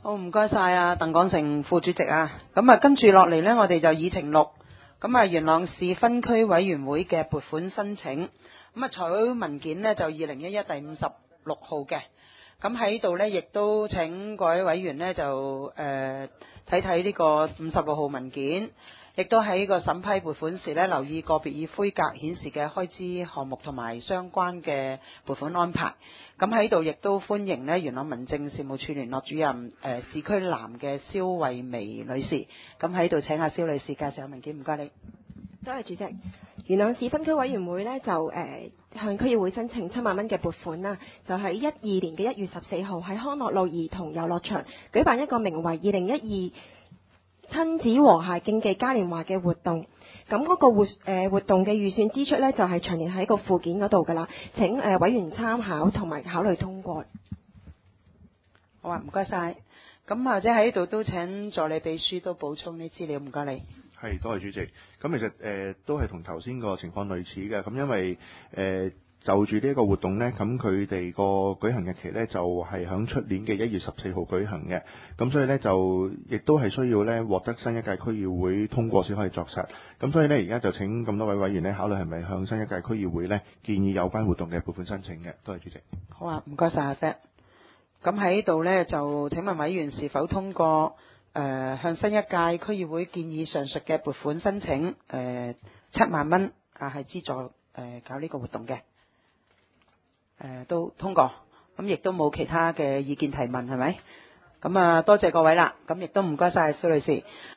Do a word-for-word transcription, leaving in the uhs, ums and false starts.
好，唔該晒啊，鄧廣成副主席啊。咁啊，跟住落嚟呢，我哋就議程六。咁啊，元朗市分區委員會嘅撥款申請。咁啊，財委會文件呢，就二零一一第五十六號嘅。咁喺度呢，亦都請各位委員呢，就誒睇睇呢個五十六號文件，亦都喺個審批撥款時呢，留意個別以灰格顯示嘅開支項目同埋相關嘅撥款安排。咁喺度亦都歡迎呢元朗民政事務處聯絡主任誒、呃、市區南嘅蕭慧薇女士。咁喺度請阿蕭女士介紹下文件，唔該你。 多謝主席。元朗市分區委員會呢，就誒、呃、向區議會申請七萬蚊嘅撥款啦，就喺一二年嘅一月十四號喺康樂路兒童遊樂場舉辦一個名為二零一二親子和諧競技嘉年華嘅活動。咁嗰個活誒、呃、活動嘅預算支出呢，就係詳列喺個附件嗰度㗎啦。請誒、呃、委員參考同埋考慮通過。 好啊，唔該晒。咁或者喺度都請助理秘書都補充啲資料，唔該你。 係，多謝主席。咁其實誒、呃、都係同頭先個情況類似嘅。咁因為誒、呃、就住呢一個活動呢，咁佢哋個舉行日期呢，就係響出年嘅一月十四號舉行嘅。咁所以呢，就亦都係需要呢獲得新一屆區議會通過先可以作實。咁所以呢，而家就請咁多位委員呢考慮係咪向新一屆區議會呢建議有關活動嘅撥款申請嘅。多謝主席。 好啊，唔該晒阿 Fat。咁喺度呢，就請問委員是否通過？誒、呃、向新一屆區議會建議上述嘅撥款申請，誒、呃、七萬蚊啊，係資助誒、呃、搞呢個活動嘅，誒、呃、都通過，咁亦都冇其他嘅意見提問係咪？咁啊多謝各位啦，咁亦都唔該晒蘇女士。